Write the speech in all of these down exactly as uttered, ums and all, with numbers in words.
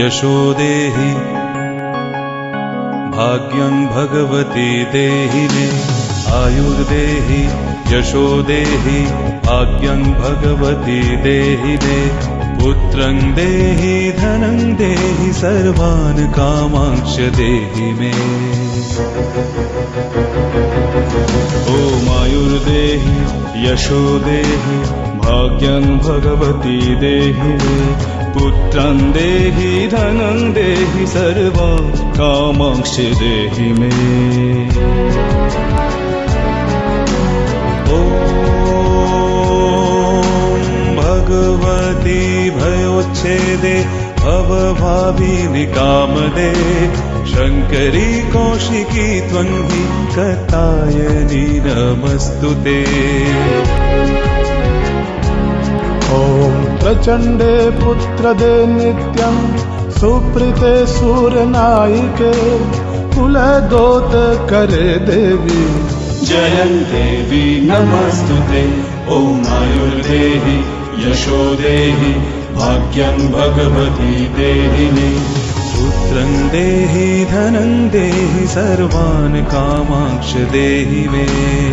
यशो देहि भाग्यं भगवती देहि मे आयुर्देहि यशो देहि भाग्यं भगवती देहि मे पुत्रं देहि धनं देहि सर्वान् कामांश्च देहि मे ॐ आयुर्देहि यशो देहि भाग्यं भगवती देहि मे पुत्रं देहि धनं देहि सर्वान् कामांश्च देहि मे ॐ भगवती भयोच्छेदे भवभाविनि कामदे शङ्करी कौशिकी त्वं हि कात्यायनी नमस्तुते ॐ प्रचण्डे पुत्रदे नित्यं सुप्रीते सूर्यनायिके कुलदोतकरे देवी जयं देवी नमस्तुते ॐ आयुर्देहि यशो देहि भाग्यं भगवती देहि मे पुत्रं देहि धनं देहि सर्वान् कामांश्च देहि मे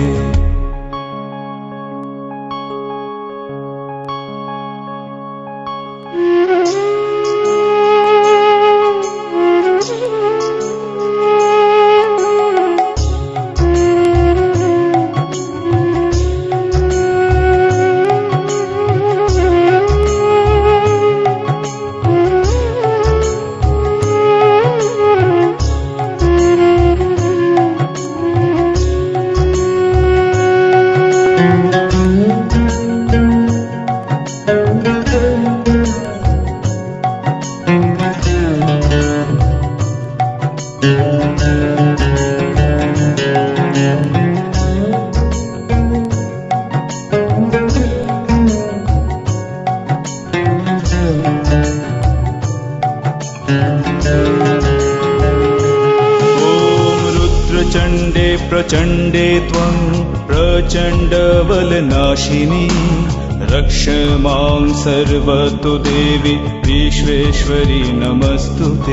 चण्डे प्रचण्डे त्वं प्रचण्डबलनाशिनी रक्ष मां सर्वतो देवी विश्वेश्वरी नमस्तुते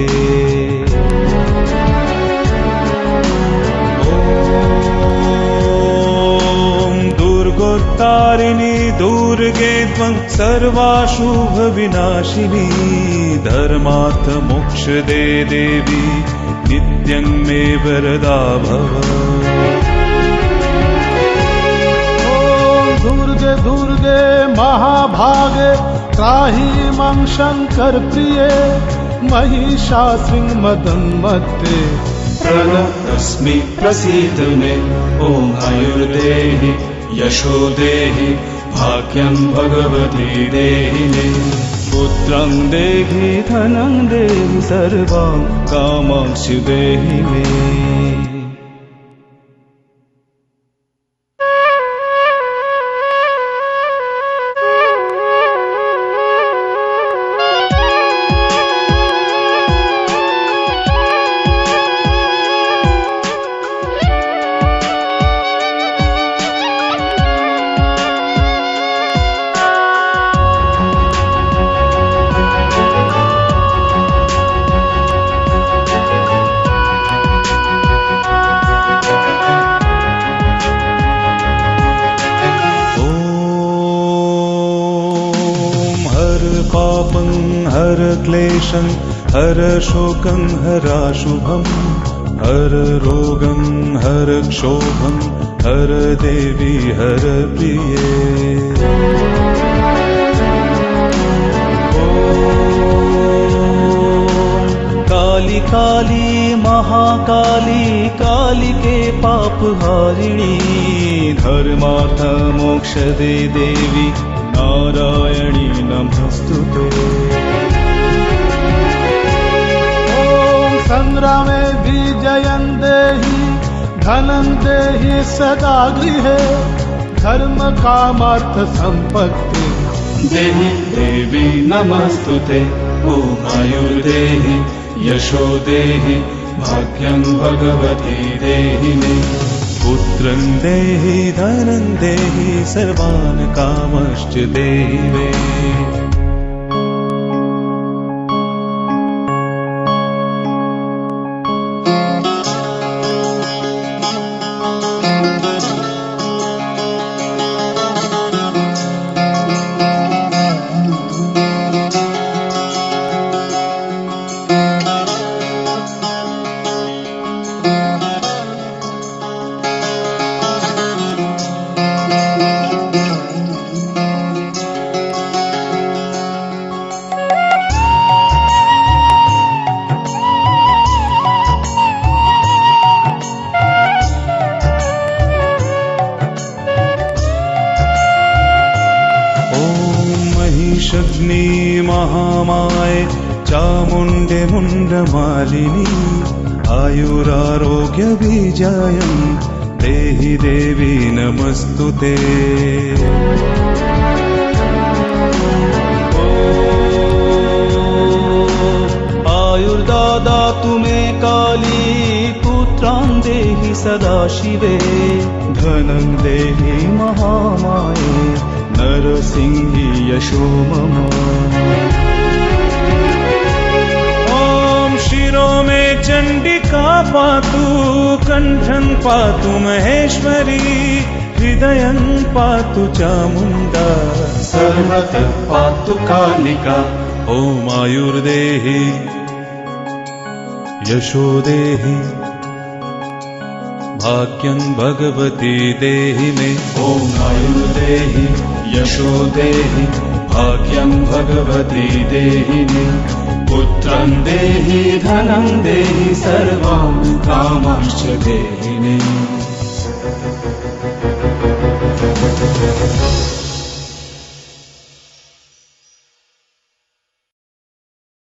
ॐ दुर्गोत्तारिणी दुर्गे त्वं सर्वाशुभविनाशिनी धर्मार्थमोक्षदे देवी नित्यं मे वरदा भव ॐ दुर्गे दुर्गे महाभागे त्राहि मां शङ्कर प्रिये महिषासुरमर्दनमर्ते प्रणतोऽस्मि प्रसीद मे ॐ आयुर्देहि यशो देहि भाग्यं भगवती देहि मे पुत्रं देहि धनं देहि सर्वान् कामांश्च देहि मे पापं हर क्लेशं हर शोकं हराशुभं हर रोगं हर क्षोभं हर देवी हर प्रिये काली काली महाकाली कालिके पापहारिणी धर्मार्थ मोक्षदे देवी नारायणी नमस्तुते ॐ संग्रामे विजयं देहि धनं देहि सदा गृहे धर्म कामार्थ सम्पत्ति देहि देवी नमस्तुते ॐ आयुर्देहि यशो देहि भाग्यं भगवती देहि मे पुत्रं देहि धनं देहि सर्वान् कामांश्च देहि मे चामुण्डे मुण्डमालिनी आयुरारोग्यबीजायं देहि देवी नमस्तुते। आयुर्दातु मे काली पुत्रान् देहि सदाशिवे धनं देहि महामाये नरसिंहि यशो मम। ॐ शिरो मे चण्डिका पातु कण्ठं पातु महेश्वरी हृदयं पातु चामुण्डा सर्वतः पातु कालिका। ॐ आयुर्देहि यशो देहि भाग्यं भगवती देहि मे। ॐ आयुर्देहि यशो देहि भाग्यं भगवती देहि मे। पुत्रं देहि धनं देहि सर्वान् कामांश्च देहि मे।